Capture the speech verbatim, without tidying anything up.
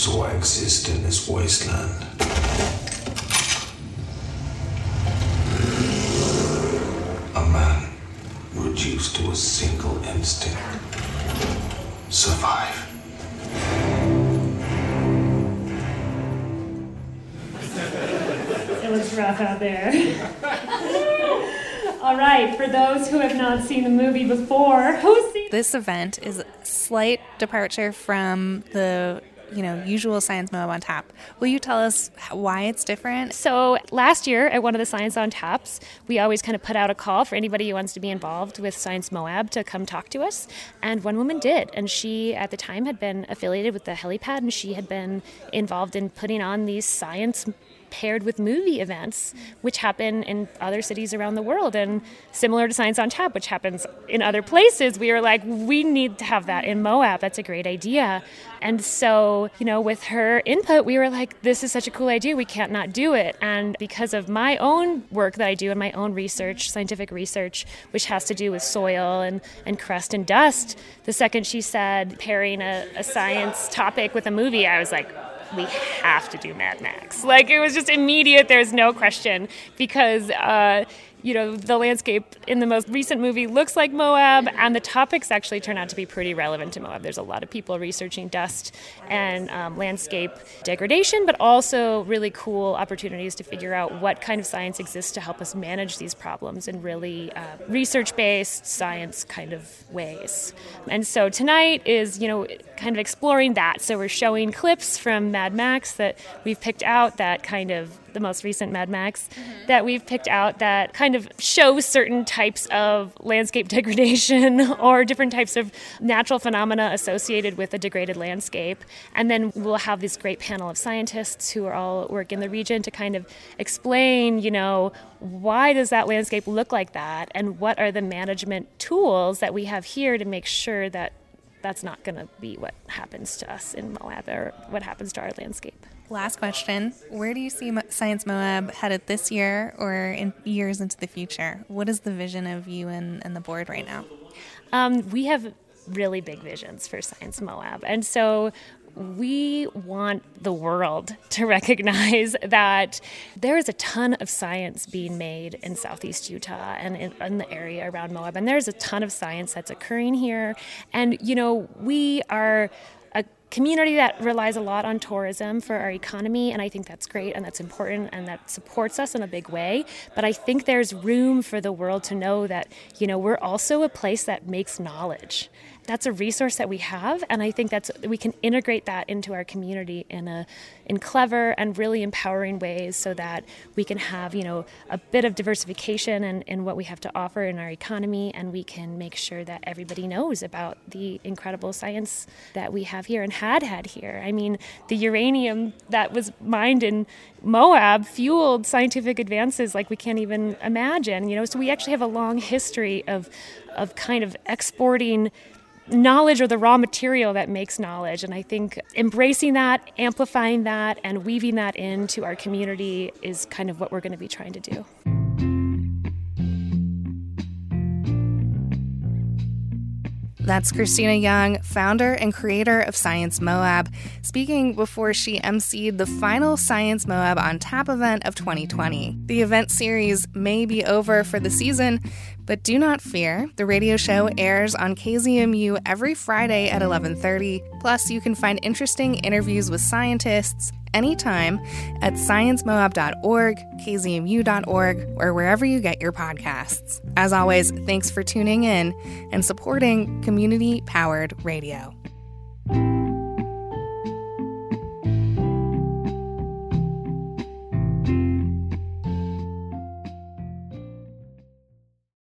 So I exist in this wasteland. A man reduced to a single instinct. Survive. It was rough out there. All right, for those who have not seen the movie before, who's seen... This event is a slight departure from the, you know, usual Science Moab on Tap. Will you tell us why it's different? So last year at one of the Science on Taps, we always kind of put out a call for anybody who wants to be involved with Science Moab to come talk to us. And one woman did. And she, at the time, had been affiliated with the helipad, and she had been involved in putting on these science paired with movie events, which happen in other cities around the world. And similar to Science on Tap, which happens in other places, we were like, we need to have that in Moab. That's a great idea. And so, you know, with her input, we were like, this is such a cool idea. We can't not do it. And because of my own work that I do and my own research, scientific research, which has to do with soil and, and crust and dust, the second she said pairing a, a science topic with a movie, I was like, we have to do Mad Max. Like, it was just immediate. There's no question, because, uh, you know, the landscape in the most recent movie looks like Moab, and the topics actually turn out to be pretty relevant to Moab. There's a lot of people researching dust and um, landscape degradation, but also really cool opportunities to figure out what kind of science exists to help us manage these problems in really uh, research-based science kind of ways. And so tonight is, you know, kind of exploring that. So we're showing clips from Mad Max that we've picked out, that kind of the most recent Mad Max, mm-hmm. that we've picked out that kind of shows certain types of landscape degradation or different types of natural phenomena associated with a degraded landscape. And then we'll have this great panel of scientists who are all work in the region to kind of explain, you know, why does that landscape look like that, and what are the management tools that we have here to make sure that that's not going to be what happens to us in Moab or what happens to our landscape. Last question. Where do you see Science Moab headed this year or in years into the future? What is the vision of you and, and the board right now? Um, we have really big visions for Science Moab. And so we want the world to recognize that there is a ton of science being made in Southeast Utah and in, in the area around Moab. And there's a ton of science that's occurring here. And, you know, we are a community that relies a lot on tourism for our economy, and I think that's great and that's important and that supports us in a big way. But I think there's room for the world to know that, you know, we're also a place that makes knowledge. That's a resource that we have, and I think that's we can integrate that into our community in a in clever and really empowering ways, so that we can have, you know, a bit of diversification in, in what we have to offer in our economy, and we can make sure that everybody knows about the incredible science that we have here and had had here. I mean, the uranium that was mined in Moab fueled scientific advances like we can't even imagine, you know. So we actually have a long history of of kind of exporting knowledge, or the raw material that makes knowledge. And I think embracing that, amplifying that, and weaving that into our community is kind of what we're going to be trying to do. That's Christina Young, founder and creator of Science Moab, speaking before she emceed the final Science Moab on Tap event of twenty twenty. The event series may be over for the season, but do not fear. The radio show airs on K Z M U every Friday at eleven thirty. Plus, you can find interesting interviews with scientists anytime at science moab dot org, k z m u dot org, or wherever you get your podcasts. As always, thanks for tuning in and supporting community-powered radio.